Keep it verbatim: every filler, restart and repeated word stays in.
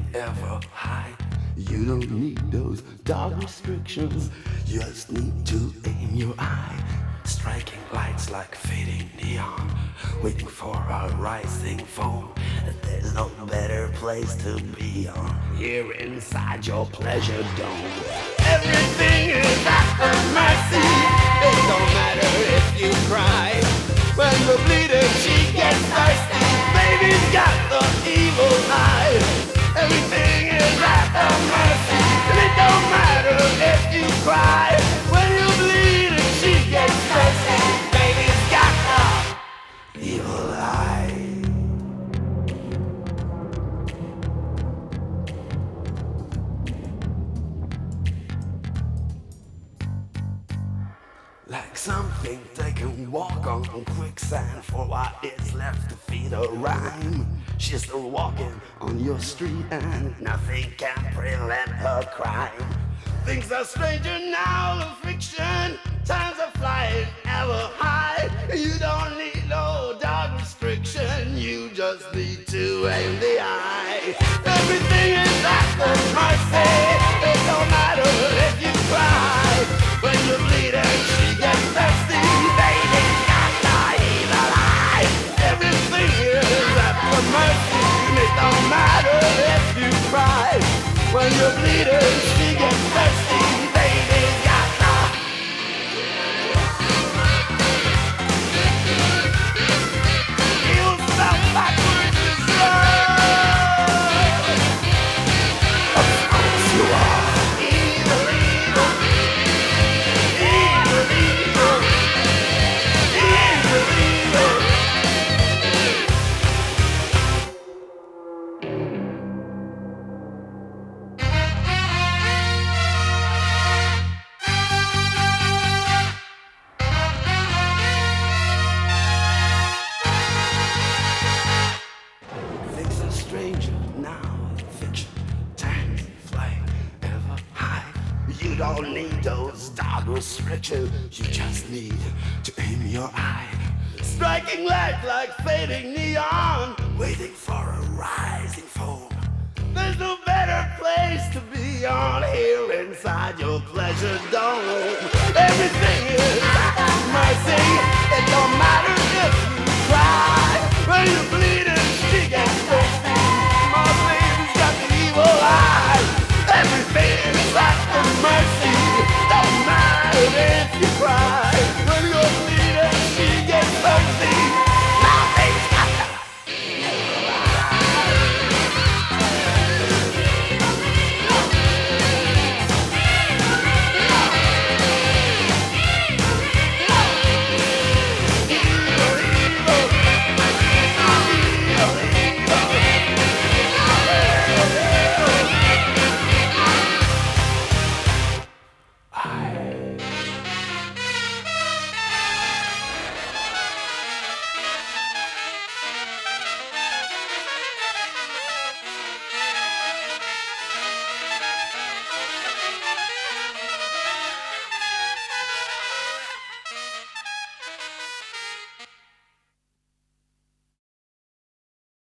ever high. You don't need those dark restrictions, you just need to aim your eye. Striking lights like fading neon, waiting for a rising foam. There's no better place to be on, here inside your pleasure dome. Everything is at the mercy, it don't matter if you cry. When the bleeder she gets thirsty, baby's got the evil eye. Everything is at the mercy, and it don't matter if you cry. When you bleed and she gets thirsty, baby's got the evil eye. Like something they can walk on quicksand for what is left to feed a rhyme. She's still walking on your street and nothing can prevent her crime. Things are stranger now than fiction, times are flying ever high. You don't need no dog restriction, you just need to aim the eye. Everything is at the mercy, it don't matter if you cry. When you bleed and she gets thirsty, baby's got the evil eye. Everything is at the mercy, and it don't matter if you cry. When you bleed and she gets thirsty, baby's got the evil stuff backwards is love. Of course you are. Evil, evil. Evil, evil. Evil, evil. Things are stranger now, fiction, times flying ever high. You don't need those dark restrictions, you just need to aim your eye. Striking light like fading neon, waiting for a rising foam. There's no better place to be on, here inside your pleasure dome. Everything is at mercy, it don't matter if you cry. When you